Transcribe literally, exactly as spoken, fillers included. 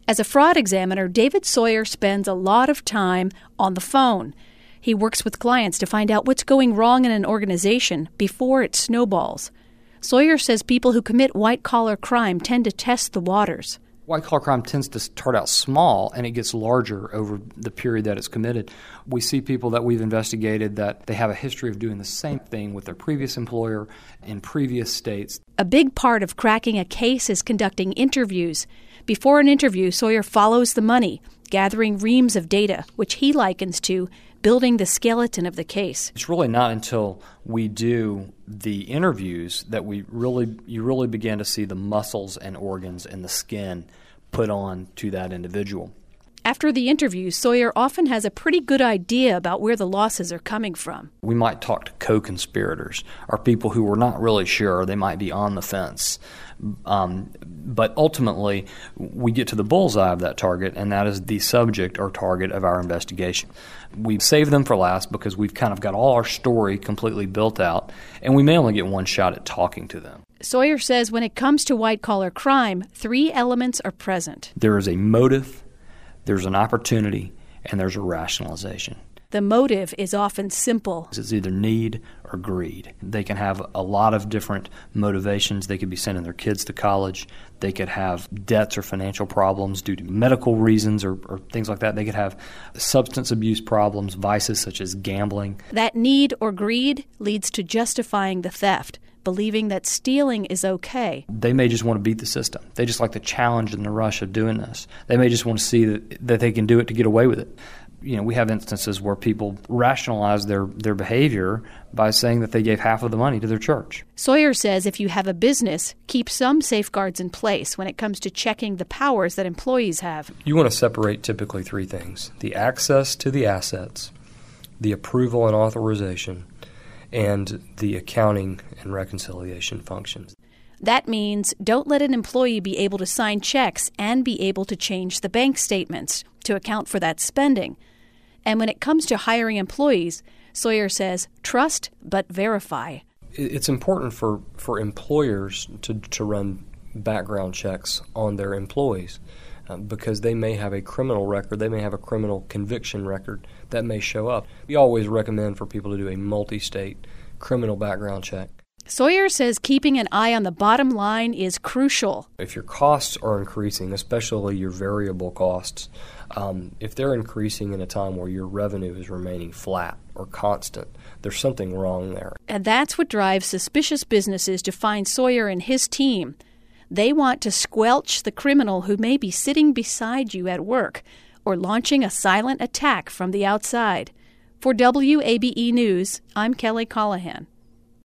As a fraud examiner, David Sawyer spends a lot of time on the phone. He works with clients to find out what's going wrong in an organization before it snowballs. Sawyer says people who commit white-collar crime tend to test the waters. White-collar crime tends to start out small, and it gets larger over the period that it's committed. We see people that we've investigated that they have a history of doing the same thing with their previous employer in previous states. A big part of cracking a case is conducting interviews. Before an interview, Sawyer follows the money, gathering reams of data, which he likens to building the skeleton of the case. It's really not until we do the interviews that we really you really begin to see the muscles and organs and the skin put on to that individual. After the interview, Sawyer often has a pretty good idea about where the losses are coming from. We might talk to co-conspirators or people who we're not really sure. They might be on the fence. Um, but ultimately, we get to the bullseye of that target, and that is the subject or target of our investigation. We save them for last because we've kind of got all our story completely built out, and we may only get one shot at talking to them. Sawyer says when it comes to white-collar crime, three elements are present. There is a motive, there's an opportunity, and there's a rationalization. The motive is often simple. It's either need or greed. They can have a lot of different motivations. They could be sending their kids to college. They could have debts or financial problems due to medical reasons or, or things like that. They could have substance abuse problems, vices such as gambling. That need or greed leads to justifying the theft, believing that stealing is okay. They may just want to beat the system. They just like the challenge and the rush of doing this. They may just want to see that, that they can do it to get away with it. You know, we have instances where people rationalize their, their behavior by saying that they gave half of the money to their church. Sawyer says if you have a business, keep some safeguards in place when it comes to checking the powers that employees have. You want to separate typically three things: the access to the assets, the approval and authorization, and the accounting and reconciliation functions. That means don't let an employee be able to sign checks and be able to change the bank statements to account for that spending. And when it comes to hiring employees, Sawyer says trust but verify. It's important for, for employers to, to run background checks on their employees uh, because they may have a criminal record, they may have a criminal conviction record that may show up. We always recommend for people to do a multi-state criminal background check. Sawyer says keeping an eye on the bottom line is crucial. If your costs are increasing, especially your variable costs, um, if they're increasing in a time where your revenue is remaining flat or constant, there's something wrong there. And that's what drives suspicious businesses to find Sawyer and his team. They want to squelch the criminal who may be sitting beside you at work or launching a silent attack from the outside. For W A B E News, I'm Kelly Callahan.